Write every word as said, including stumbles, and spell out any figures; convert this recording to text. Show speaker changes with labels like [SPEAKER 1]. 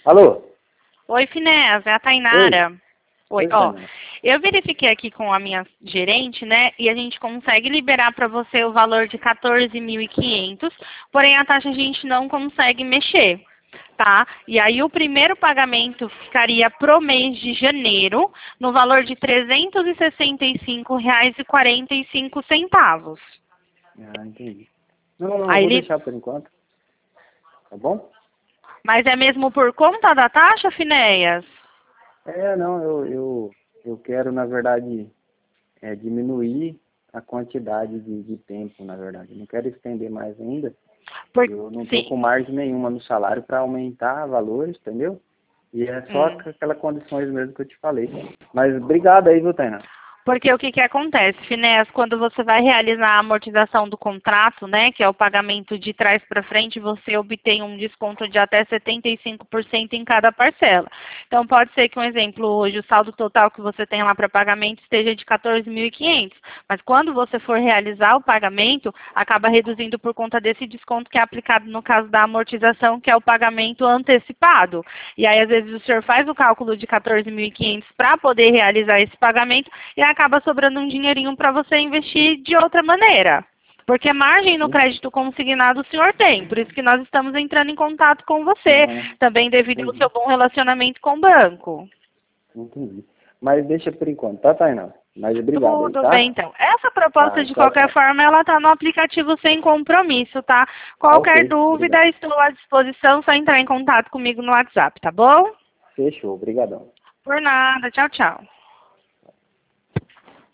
[SPEAKER 1] Alô?
[SPEAKER 2] Oi, Finés, é a Tainara. Oi,
[SPEAKER 1] Oi,
[SPEAKER 2] ó,
[SPEAKER 1] Tainara.
[SPEAKER 2] eu verifiquei aqui com a minha gerente, né, e a gente consegue liberar para você o valor de quatorze mil e quinhentos, porém a taxa a gente não consegue mexer, tá? E aí o primeiro pagamento ficaria pro mês de janeiro, no valor de trezentos e sessenta e cinco reais e quarenta e cinco centavos.
[SPEAKER 1] Ah, entendi. Não, não, eu
[SPEAKER 2] Aí
[SPEAKER 1] vou
[SPEAKER 2] ele...
[SPEAKER 1] deixar por enquanto. Tá bom?
[SPEAKER 2] Mas é mesmo por conta da taxa, Finéias?
[SPEAKER 1] É, não, eu, eu, eu quero, na verdade, é, diminuir a quantidade de, de tempo, na verdade. Eu não quero estender mais ainda.
[SPEAKER 2] Por...
[SPEAKER 1] Eu não estou
[SPEAKER 2] Sim.
[SPEAKER 1] com margem nenhuma no salário para aumentar valores, entendeu? E é só
[SPEAKER 2] Hum.
[SPEAKER 1] aquelas condições mesmo que eu te falei. Mas obrigado aí, viu, Tainara?
[SPEAKER 2] Porque o que, que acontece, Finés, quando você vai realizar a amortização do contrato, né, que é o pagamento de trás para frente, você obtém um desconto de até setenta e cinco por cento em cada parcela. Então, pode ser que, um exemplo, hoje o saldo total que você tem lá para pagamento esteja de quatorze mil e quinhentos, mas quando você for realizar o pagamento, acaba reduzindo por conta desse desconto que é aplicado no caso da amortização, que é o pagamento antecipado. E aí, às vezes, o senhor faz o cálculo de quatorze mil e quinhentos para poder realizar esse pagamento e acaba sobrando um dinheirinho para você investir de outra maneira. Porque margem no crédito consignado o senhor tem, por isso que nós estamos entrando em contato com você,
[SPEAKER 1] Não,
[SPEAKER 2] também devido ao
[SPEAKER 1] entendi.
[SPEAKER 2] seu bom relacionamento com o banco.
[SPEAKER 1] Entendi. Mas deixa por enquanto, tá, Tainara? Mas obrigado aí,
[SPEAKER 2] Tudo
[SPEAKER 1] tá?
[SPEAKER 2] bem, então. Essa proposta,
[SPEAKER 1] Tá,
[SPEAKER 2] de
[SPEAKER 1] tchau,
[SPEAKER 2] qualquer
[SPEAKER 1] tchau.
[SPEAKER 2] forma, ela está no aplicativo sem compromisso, tá?
[SPEAKER 1] Tá
[SPEAKER 2] Qualquer
[SPEAKER 1] ok, obrigado.
[SPEAKER 2] dúvida, estou à disposição, só entrar em contato comigo no WhatsApp, tá bom?
[SPEAKER 1] Fechou, obrigadão.
[SPEAKER 2] Por nada. Tchau, tchau.